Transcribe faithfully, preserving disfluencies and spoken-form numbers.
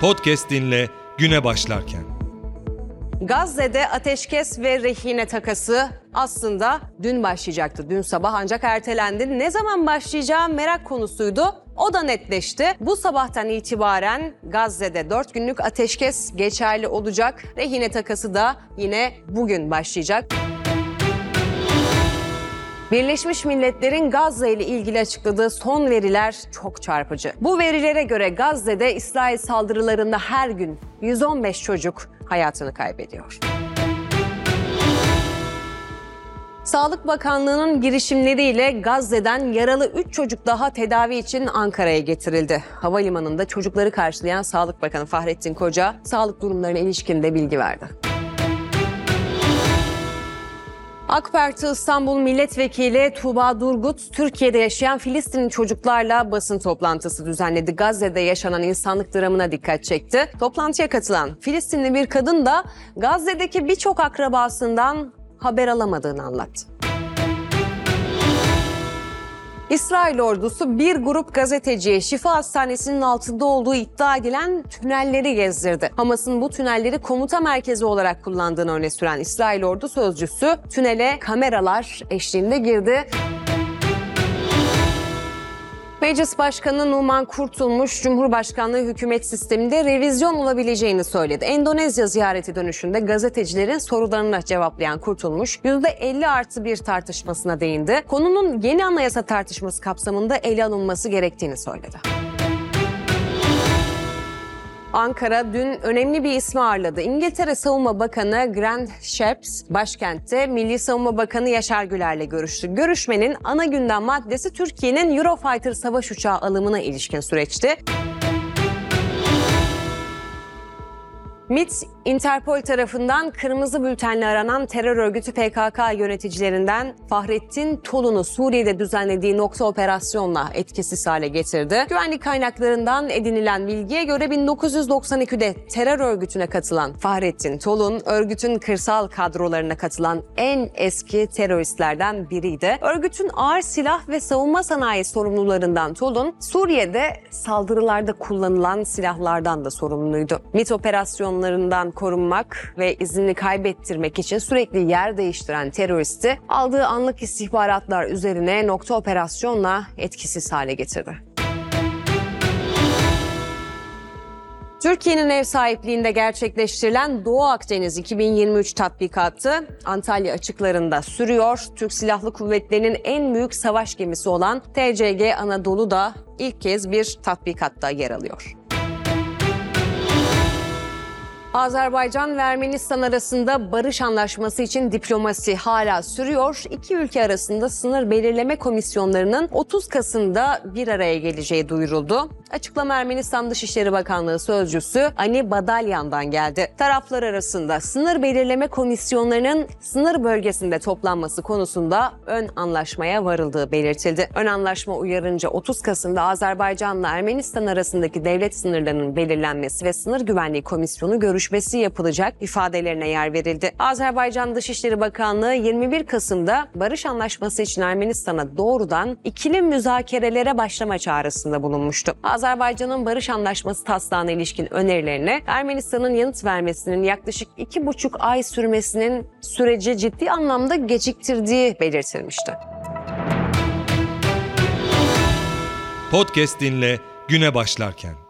Podcast dinle güne başlarken. Gazze'de ateşkes ve rehine takası aslında dün başlayacaktı. Dün sabah ancak ertelendi. Ne zaman başlayacağı merak konusuydu. O da netleşti. Bu sabahtan itibaren Gazze'de dört günlük ateşkes geçerli olacak. Rehine takası da yine bugün başlayacak. Birleşmiş Milletler'in Gazze ile ilgili açıkladığı son veriler çok çarpıcı. Bu verilere göre Gazze'de İsrail saldırılarında her gün yüz on beş çocuk hayatını kaybediyor. Sağlık Bakanlığı'nın girişimleriyle Gazze'den yaralı üç çocuk daha tedavi için Ankara'ya getirildi. Havalimanında çocukları karşılayan Sağlık Bakanı Fahrettin Koca, sağlık durumlarına ilişkin de bilgi verdi. AK Parti İstanbul Milletvekili Tuğba Durgut, Türkiye'de yaşayan Filistinli çocuklarla basın toplantısı düzenledi. Gazze'de yaşanan insanlık dramına dikkat çekti. Toplantıya katılan Filistinli bir kadın da Gazze'deki birçok akrabasından haber alamadığını anlattı. İsrail ordusu bir grup gazeteciye Şifa Hastanesi'nin altında olduğu iddia edilen tünelleri gezdirdi. Hamas'ın bu tünelleri komuta merkezi olarak kullandığını öne süren İsrail ordu sözcüsü tünele kameralar eşliğinde girdi. Meclis Başkanı Numan Kurtulmuş, Cumhurbaşkanlığı hükümet sisteminde revizyon olabileceğini söyledi. Endonezya ziyareti dönüşünde gazetecilerin sorularını cevaplayan Kurtulmuş, yüzde elli artı bir tartışmasına değindi. Konunun yeni anayasa tartışması kapsamında ele alınması gerektiğini söyledi. Ankara dün önemli bir ismi ağırladı. İngiltere Savunma Bakanı Grant Shapps başkentte Milli Savunma Bakanı Yaşar Güler'le görüştü. Görüşmenin ana gündem maddesi Türkiye'nin Eurofighter savaş uçağı alımına ilişkin süreçti. MİT, Interpol tarafından kırmızı bültenle aranan terör örgütü P K K yöneticilerinden Fahrettin Tolun'u Suriye'de düzenlediği nokta operasyonla etkisiz hale getirdi. Güvenlik kaynaklarından edinilen bilgiye göre bin dokuz yüz doksan ikide terör örgütüne katılan Fahrettin Tolun, örgütün kırsal kadrolarına katılan en eski teröristlerden biriydi. Örgütün ağır silah ve savunma sanayi sorumlularından Tolun, Suriye'de saldırılarda kullanılan silahlardan da sorumluydu. MİT operasyonlarından korunmak ve izini kaybettirmek için sürekli yer değiştiren teröristi aldığı anlık istihbaratlar üzerine nokta operasyonla etkisiz hale getirdi. Türkiye'nin ev sahipliğinde gerçekleştirilen Doğu Akdeniz iki bin yirmi üç tatbikatı Antalya açıklarında sürüyor. Türk Silahlı Kuvvetleri'nin en büyük savaş gemisi olan T C G Anadolu da ilk kez bir tatbikatta yer alıyor. Azerbaycan ve Ermenistan arasında barış anlaşması için diplomasi hala sürüyor. İki ülke arasında sınır belirleme komisyonlarının otuz Kasım'da bir araya geleceği duyuruldu. Açıklama Ermenistan Dışişleri Bakanlığı sözcüsü Ani Badalyan'dan geldi. Taraflar arasında sınır belirleme komisyonlarının sınır bölgesinde toplanması konusunda ön anlaşmaya varıldığı belirtildi. Ön anlaşma uyarınca otuz Kasım'da Azerbaycan'la Ermenistan arasındaki devlet sınırlarının belirlenmesi ve sınır güvenliği komisyonu görüşmesi yapılacak ifadelerine yer verildi. Azerbaycan Dışişleri Bakanlığı yirmi bir Kasım'da barış anlaşması için Ermenistan'a doğrudan ikili müzakerelere başlama çağrısında bulunmuştu. Azerbaycan'ın barış anlaşması taslağına ilişkin önerilerine Ermenistan'ın yanıt vermesinin yaklaşık iki buçuk ay sürmesinin süreci ciddi anlamda geciktirdiği belirtilmişti. Podcast dinle güne başlarken.